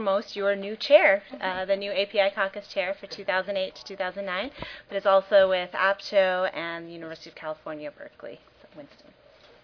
Most your new chair, the new API Caucus chair for 2008 to 2009, but it's also with APCHO and the University of California, Berkeley, Winston.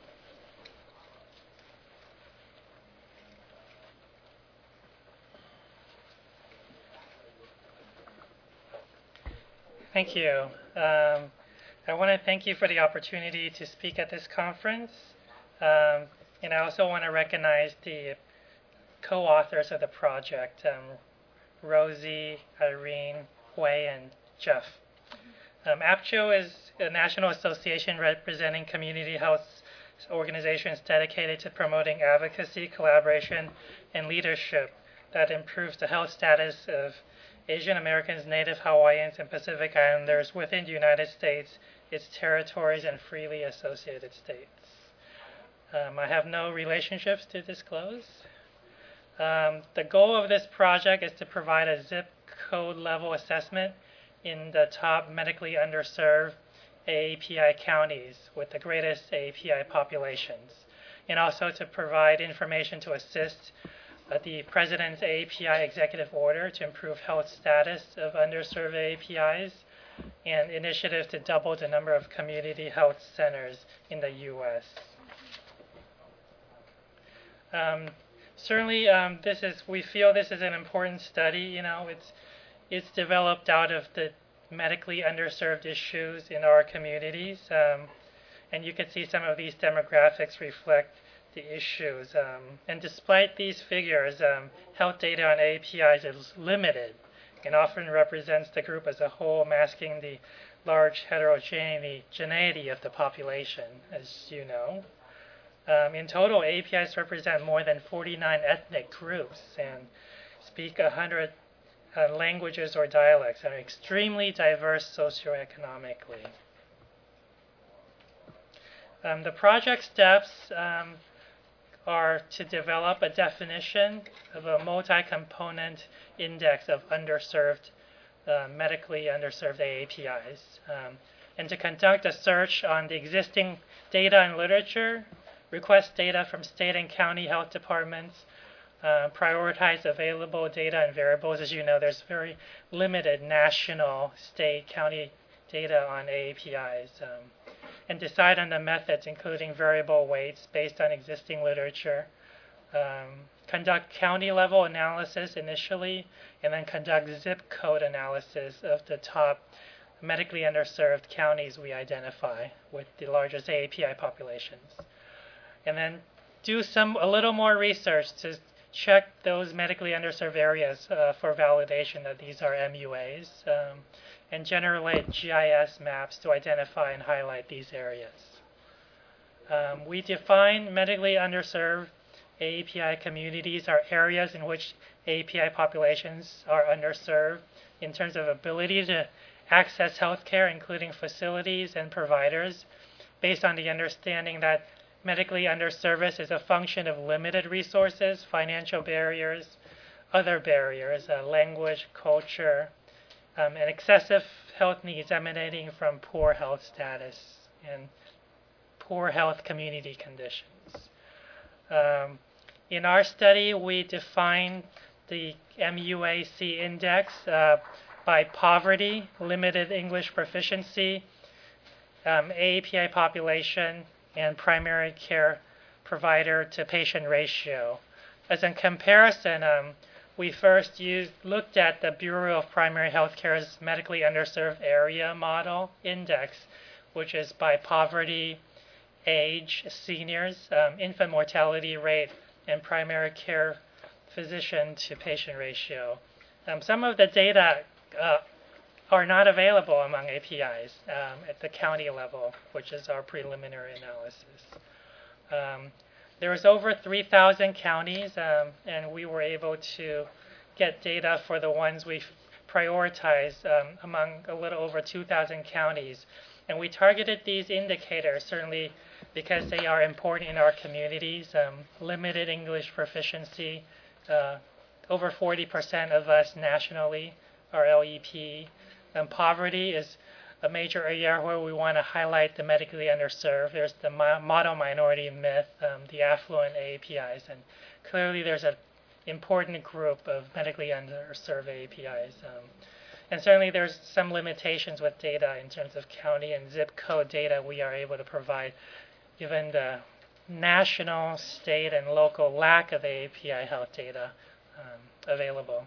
Thank you. I want to thank you for the opportunity to speak at this conference, and I also want to recognize the co-authors of the project, Rosie, Irene, Hui, and Jeff. APCHO is a national association representing community health organizations dedicated to promoting advocacy, collaboration, and leadership that improves the health status of Asian Americans, Native Hawaiians, and Pacific Islanders within the United States, its territories, and freely associated states. I have no relationships to disclose. The goal of this project is to provide a zip code level assessment in the top medically underserved AAPI counties with the greatest AAPI populations, and also to provide information to assist the President's AAPI executive order to improve health status of underserved AAPIs and initiatives to double the number of community health centers in the U.S. Certainly, we feel this is an important study. It's developed out of the medically underserved issues in our communities, and you can see some of these demographics reflect the issues. And despite these figures, health data on APIs is limited and often represents the group as a whole, masking the large heterogeneity of the population, as you know. In total, APIs represent more than 49 ethnic groups and speak 100 languages or dialects and are extremely diverse socioeconomically. The project steps are to develop a definition of a multi-component index of medically underserved AAPIs, and to conduct a search on the existing data and literature, request data from state and county health departments, prioritize available data and variables. As you know, there's very limited national, state, county data on AAPIs, and decide on the methods, including variable weights based on existing literature, conduct county-level analysis initially, and then conduct zip code analysis of the top medically underserved counties we identify with the largest AAPI populations. And then do a little more research to check those medically underserved areas for validation that these are MUAs, and generate GIS maps to identify and highlight these areas. We define medically underserved AAPI communities are areas in which AAPI populations are underserved in terms of ability to access healthcare, including facilities and providers, based on the understanding that medically underservice is a function of limited resources, financial barriers, other barriers, language, culture, and excessive health needs emanating from poor health status and poor health community conditions. In our study, we defined the MUAC index by poverty, limited English proficiency, AAPI population, and primary care provider to patient ratio. As a comparison, we first looked at the Bureau of Primary Healthcare's medically underserved area model index, which is by poverty, age, seniors, infant mortality rate, and primary care physician to patient ratio. Some of the data are not available among APIs at the county level, which is our preliminary analysis. There was over 3,000 counties, and we were able to get data for the ones we prioritized among a little over 2,000 counties. And we targeted these indicators certainly because they are important in our communities. Limited English proficiency, over 40% of us nationally are LEP. Poverty is a major area where we want to highlight the medically underserved. There's the model minority myth, the affluent AAPIs, and clearly there's a important group of medically underserved APIs. And certainly there's some limitations with data in terms of county and zip code data we are able to provide, given the national, state, and local lack of API health data available.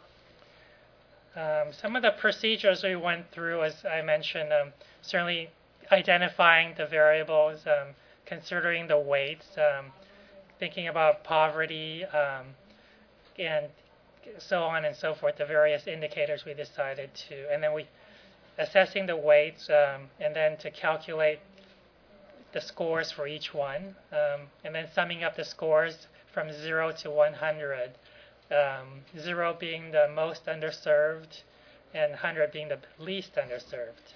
Some of the procedures we went through, as I mentioned, certainly identifying the variables, considering the weights, thinking about poverty, and so on and so forth, the various indicators we decided to, and then we assessing the weights, and then to calculate the scores for each one, and then summing up the scores from 0 to 100, 0 being the most underserved and 100 being the least underserved.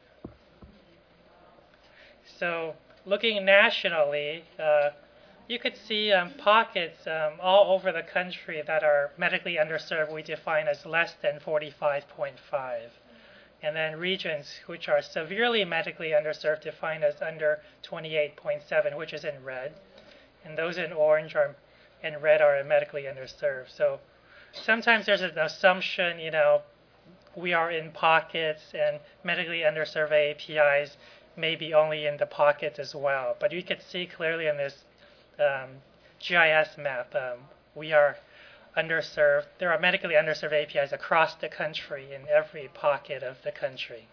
So looking nationally, you could see pockets all over the country that are medically underserved we define as less than 45.5. And then regions which are severely medically underserved defined as under 28.7, which is in red. And those in orange and red are medically underserved. So sometimes there's an assumption, we are in pockets and medically underserved APIs may be only in the pockets as well. But you can see clearly in this GIS map, we are underserved. There are medically underserved APIs across the country in every pocket of the country.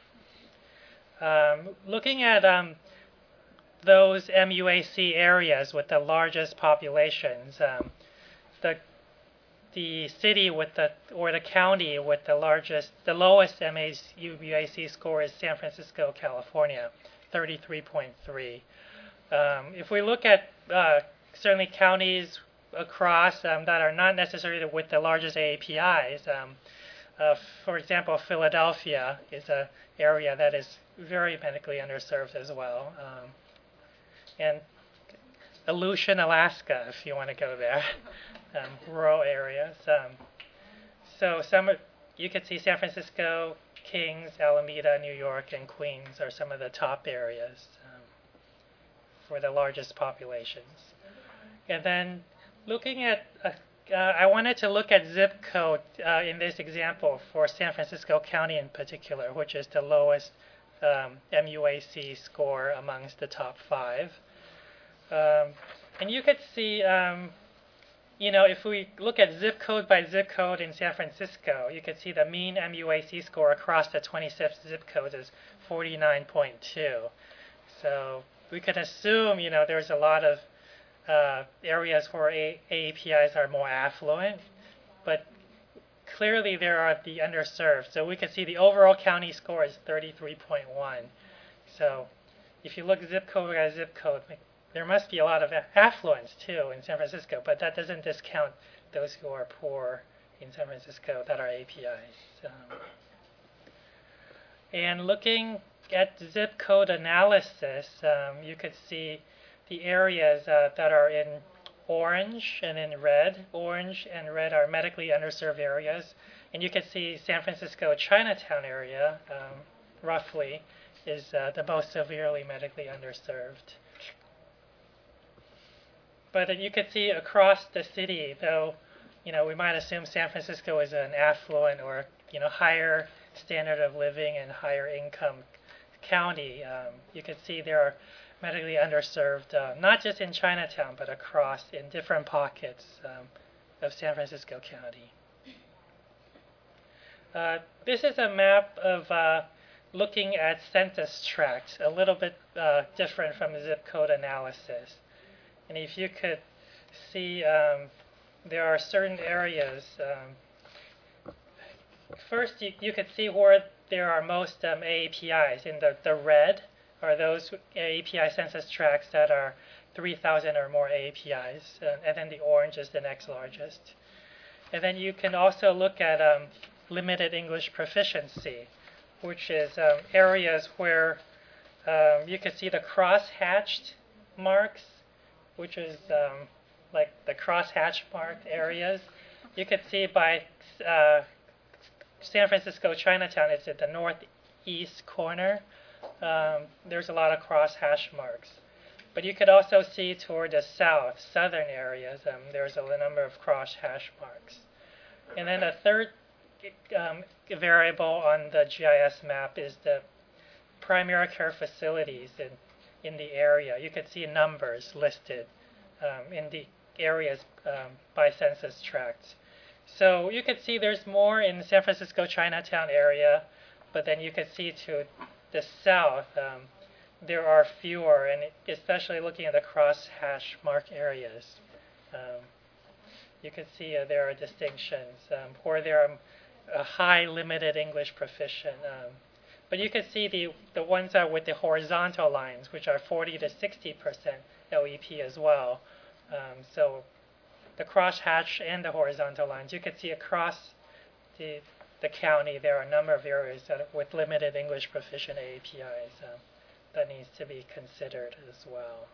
Looking at those MUAC areas with the largest populations, the city with the county with the lowest MUAC score is San Francisco, California, 33.3. If we look at certainly counties across that are not necessarily with the largest APIs, for example, Philadelphia is an area that is very medically underserved as well, and Aleutian, Alaska, if you want to go there, rural areas. So you could see San Francisco, Kings, Alameda, New York, and Queens are some of the top areas for the largest populations. And then looking at, I wanted to look at zip code in this example for San Francisco County in particular, which is the lowest MUAC score amongst the top 5. And you could see, if we look at zip code by zip code in San Francisco, you could see the mean MUAC score across the 26 zip codes is 49.2. So we could assume, there's a lot of areas where APIs are more affluent, but clearly there are the underserved. So we could see the overall county score is 33.1. So if you look zip code by zip code, there must be a lot of affluence too in San Francisco, but that doesn't discount those who are poor in San Francisco that are APIs. And looking at zip code analysis, you could see the areas that are in orange and in red. Orange and red are medically underserved areas. And you can see San Francisco Chinatown area, roughly, is the most severely medically underserved. But you could see across the city, though, we might assume San Francisco is an affluent or, higher standard of living and higher income county. You could see there are medically underserved, not just in Chinatown, but across in different pockets of San Francisco County. This is a map of looking at census tracts, a little bit different from zip code analysis. And if you could see, there are certain areas. First, you could see where there are most APIs. In the red are those API census tracts that are 3,000 or more APIs, and then the orange is the next largest. And then you can also look at limited English proficiency, which is areas where you can see the cross-hatched marks, which is like the cross-hatch marked areas. You could see by San Francisco Chinatown, it's at the northeast corner. There's a lot of cross-hatch marks. But you could also see toward the southern areas, there's a number of cross hash marks. And then a third variable on the GIS map is the primary care facilities in the area. You could see numbers listed in the areas by census tracts. So you could see there's more in the San Francisco Chinatown area, but then you could see to the south there are fewer, and especially looking at the cross hash mark areas. You can see there are distinctions, or there are a high limited English proficient. But you can see the ones that with the horizontal lines, which are 40 to 60% LEP as well. So the cross hatch and the horizontal lines, you can see across the county there are a number of areas that with limited English proficient APIs that needs to be considered as well.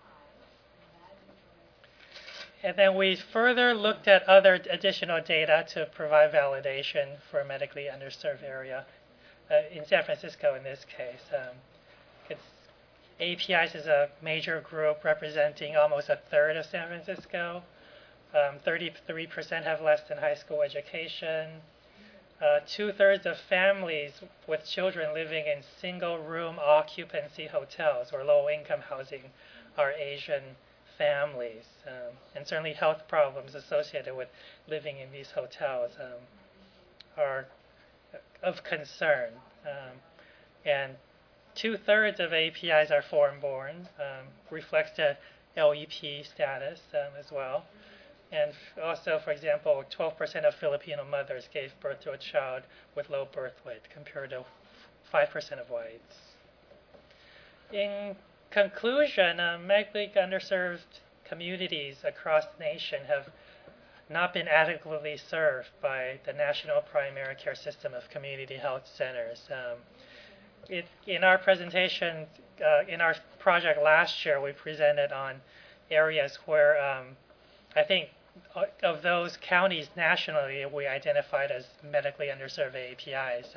And then we further looked at other additional data to provide validation for a medically underserved area in San Francisco in this case. APIs is a major group representing almost a third of San Francisco. 33% have less than high school education. 2/3 of families with children living in single-room occupancy hotels or low-income housing are Asian families, and certainly health problems associated with living in these hotels are of concern. And 2/3 of APIs are foreign-born, reflects the LEP status as well. And also, for example, 12% of Filipino mothers gave birth to a child with low birth weight compared to 5% of whites. In conclusion, medically underserved communities across the nation have not been adequately served by the National Primary Care System of Community Health Centers. In our presentation, in our project last year, we presented on areas where I think of those counties nationally we identified as medically underserved APIs.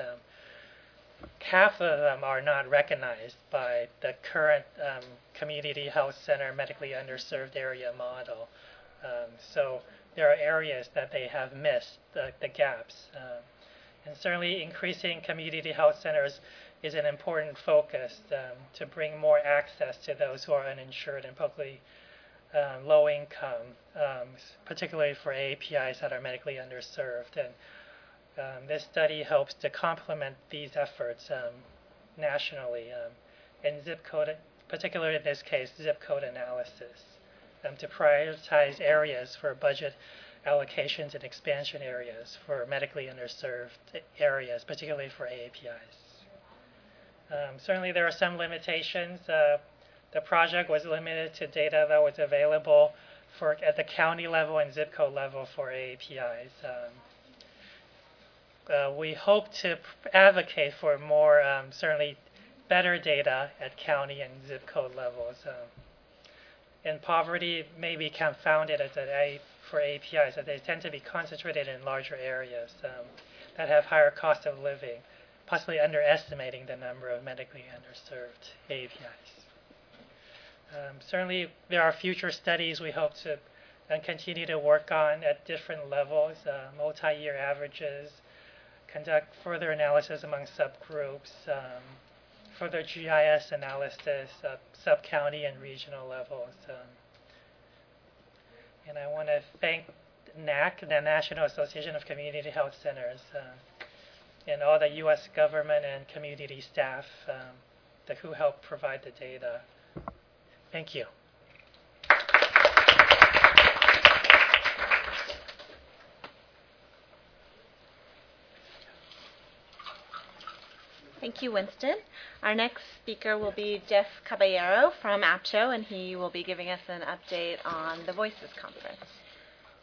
Half of them are not recognized by the current community health center medically underserved area model. So there are areas that they have missed, the gaps. And certainly increasing community health centers is an important focus to bring more access to those who are uninsured and publicly low income, particularly for APIs that are medically underserved. And this study helps to complement these efforts nationally, and zip code, particularly in this case, zip code analysis, to prioritize areas for budget allocations and expansion areas for medically underserved areas, particularly for APIs. Certainly there are some limitations. The project was limited to data that was available at the county level and zip code level for APIs. We hope to advocate for more, certainly better data at county and zip code levels. And poverty may be confounded for APIs, as they tend to be concentrated in larger areas that have higher cost of living, possibly underestimating the number of medically underserved APIs. Certainly, there are future studies we hope to continue to work on at different levels, multi-year averages, conduct further analysis among subgroups, further GIS analysis, sub-county and regional levels. And I want to thank NAC, the National Association of Community Health Centers, and all the U.S. government and community staff who helped provide the data. Thank you. Thank you, Winston. Our next speaker will be Jeff Caballero from APCHO, and he will be giving us an update on the Voices Conference.